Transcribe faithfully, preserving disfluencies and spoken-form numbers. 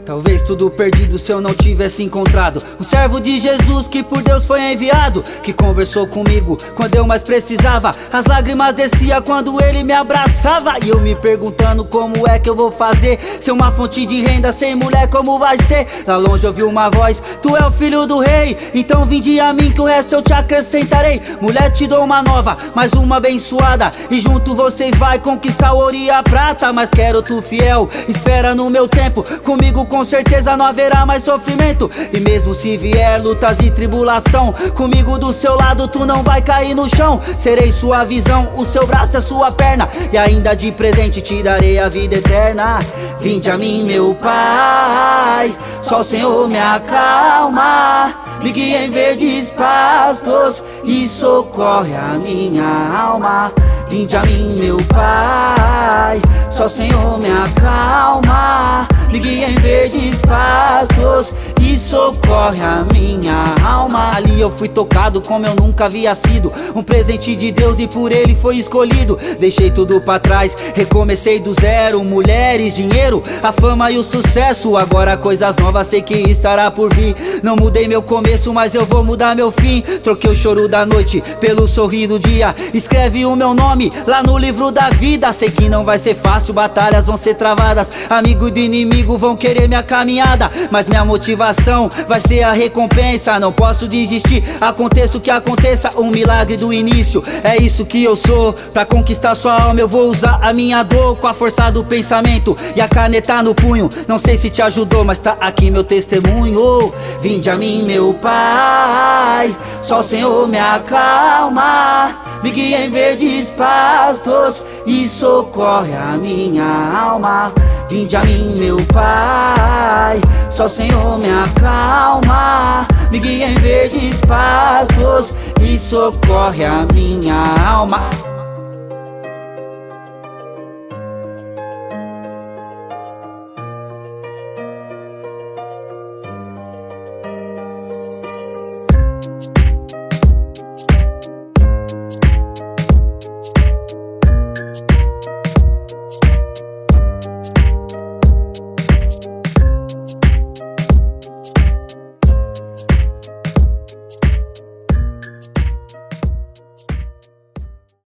Talvez tudo perdido se eu não tivesse encontrado um servo de Jesus que por Deus foi enviado, que conversou comigo quando eu mais precisava. As lágrimas desciam quando ele me abraçava, e eu me perguntando como é que eu vou fazer. Ser uma fonte de renda sem mulher, como vai ser? Lá longe eu vi uma voz: tu é o filho do rei, então vinde a mim que o resto eu te acrescentarei. Mulher, te dou uma nova, mais uma abençoada, e junto vocês vai conquistar o ouro e a prata. Mas quero tu fiel, espera no meu tempo, comigo com certeza não haverá mais sofrimento. E mesmo se vier lutas e tribulação, comigo do seu lado tu não vai cair no chão. Serei sua visão, o seu braço é sua perna, e ainda de presente te darei a vida eterna. Vinde a mim, meu Pai, só o Senhor me acalma, me guia em verdes pastos e socorre a minha alma. Vinde a mim, meu Pai, só o Senhor me acalma, me guia em verdes pastos e socorre a minha alma. Ali eu fui tocado como eu nunca havia sido, um presente de Deus e por ele foi escolhido. Deixei tudo pra trás, recomecei do zero. Mulheres, dinheiro, a fama e o sucesso, agora coisas novas sei que estará por vir. Não mudei meu começo, mas eu vou mudar meu fim. Troquei o choro da noite pelo sorrir do dia, escreve o meu nome lá no livro da vida. Sei que não vai ser fácil, batalhas vão ser travadas, amigo e inimigo vão querer minha caminhada, mas minha motivação vai ser a recompensa. Não posso desistir, aconteça o que aconteça, um milagre do início, é isso que eu sou. Pra conquistar sua alma eu vou usar a minha dor, com a força do pensamento e a caneta no punho. Não sei se te ajudou, mas tá aqui meu testemunho. Vinde a mim, meu Pai, só o Senhor me acalma, me guia em verdes pastos e socorre a minha alma. Vinde a mim, meu Pai, só o Senhor me acalma, me guia em verdes pastos e socorre a minha alma.